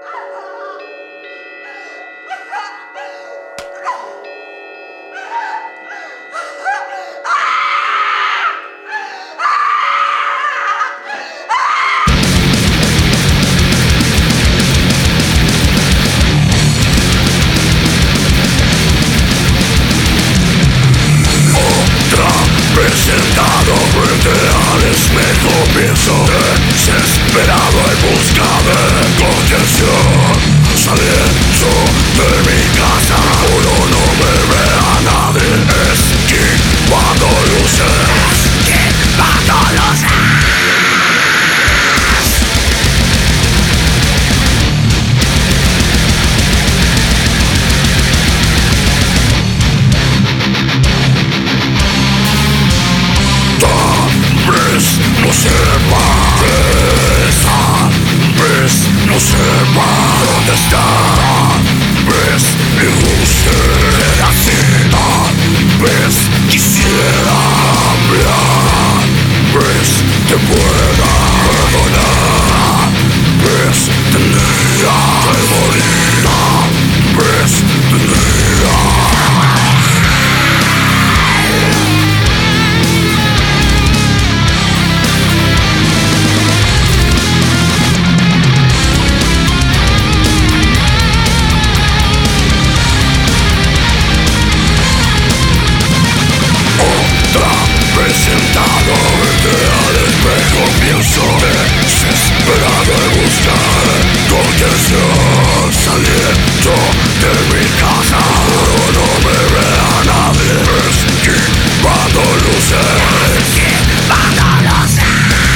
Sentado frente al espejo pienso desesperado en busca de contención. Saliendo de mi casa uno no me ve a nadie, esquivando luces, esquivando luces. No sepa dónde está. Ves, me gusta la cena. Ves, quisiera hablar. Ves, te pueda perdonar. Ves, tendría que morir. Ves, tendría. Sentado frente al espejo pienso desesperado en buscar contención. Saliendo de mi casa no me ve a nadie, esquivando luces, esquivando luces.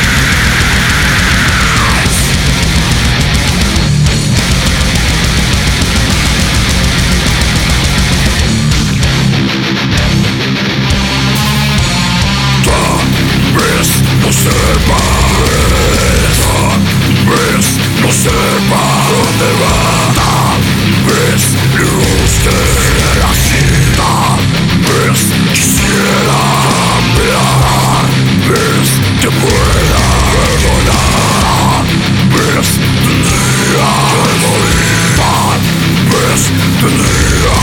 No sepa, no sepa dónde va. Ves, luz de la ciudad. Ves, quisiera cambiar. Ves, te pueda perdonar. Ves, tendría que morir. Ves, tendría.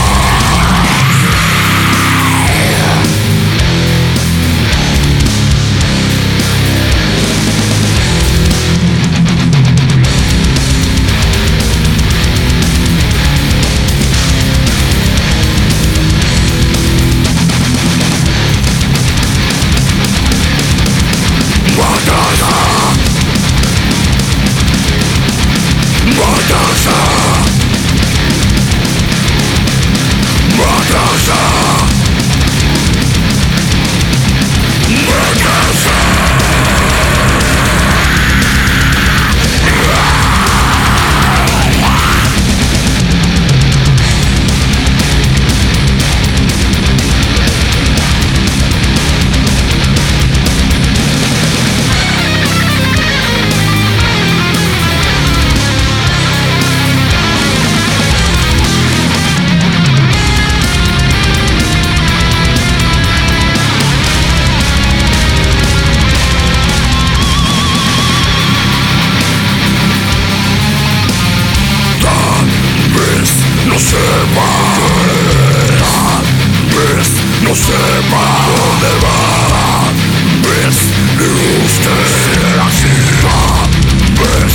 No sepa dónde va. Ves, luz de la ciudad. Ves,